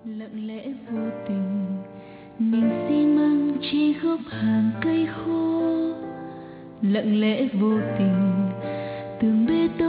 lặng lẽ vô tình nhìn xi măng trên gốc hàng cây khô, lặng lẽ vô tình tường bê tông